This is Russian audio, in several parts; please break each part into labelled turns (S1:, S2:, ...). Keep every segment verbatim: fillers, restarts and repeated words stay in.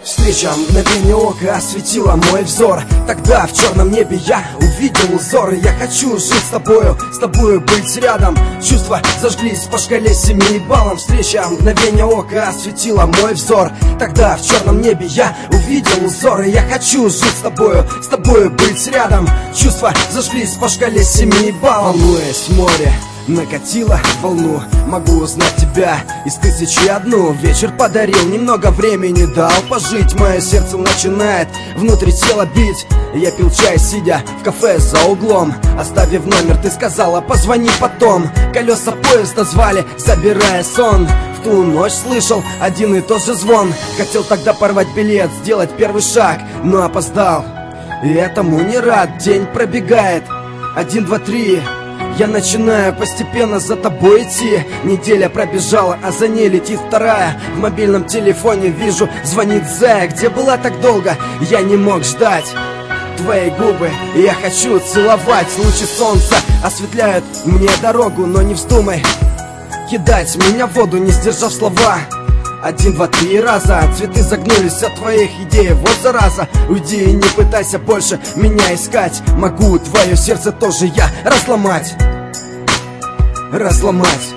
S1: Встреча мгновение ока осветила мой взор. Тогда в черном небе я увидел узоры. Я хочу жить с тобою, с тобою быть рядом. Чувства зажглись по шкале семи баллам. Встреча мгновение ока осветила мой взор. Тогда в черном небе я увидел узоры. Я хочу жить с тобою, с тобою быть рядом. Чувства зажглись по шкале семи баллам. Волнуясь в море, накатила волну. Могу узнать тебя из тысячи одну. Вечер подарил, немного времени дал пожить. Мое сердце начинает внутри тела бить. Я пил чай, сидя в кафе за углом. Оставив номер, ты сказала, позвони потом. Колеса поезда звали, забирая сон. В ту ночь слышал один и тот же звон. Хотел тогда порвать билет, сделать первый шаг, но опоздал, и этому не рад. День пробегает, один, два, три. Я начинаю постепенно за тобой идти. Неделя пробежала, а за ней летит вторая. В мобильном телефоне вижу, звонит Зая. Где была так долго? Я не мог ждать твои губы, и я хочу целовать. Лучи солнца осветляют мне дорогу, но не вздумай кидать меня в воду, не сдержав слова. Один, два, три раза. Цветы загнулись от твоих идей. Вот зараза. Уйди и не пытайся больше меня искать. Могу твое сердце тоже я разломать. Разломать.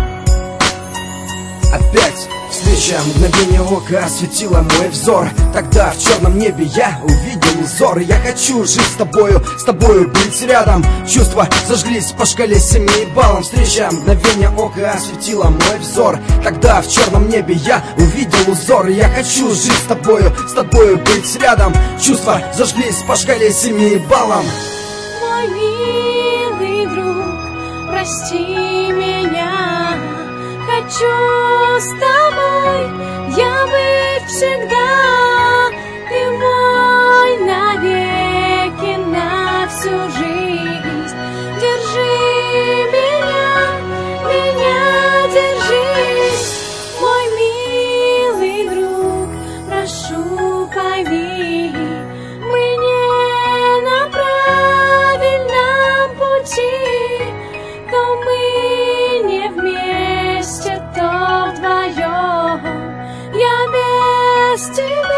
S1: Опять встреча мгновение ока осветила мой взор. Тогда в черном небе я увидел узор. Я хочу жить с тобою, с тобою быть рядом. Чувства зажглись по шкале семи баллам. Встреча мгновение ока осветила мой взор. Тогда в черном небе я увидел узор. Я хочу жить с тобою, с тобою быть рядом. Чувства зажглись по шкале семи баллам.
S2: Мой милый друг, прости меня. Хочу с тобой я быть всегда. Ты мой навеки, на всю жизнь. Держи меня, меня держи. Мой милый друг, прошу, пойми, мы не на правильном пути. То мы не вместе, то вдвоем. Я без тебя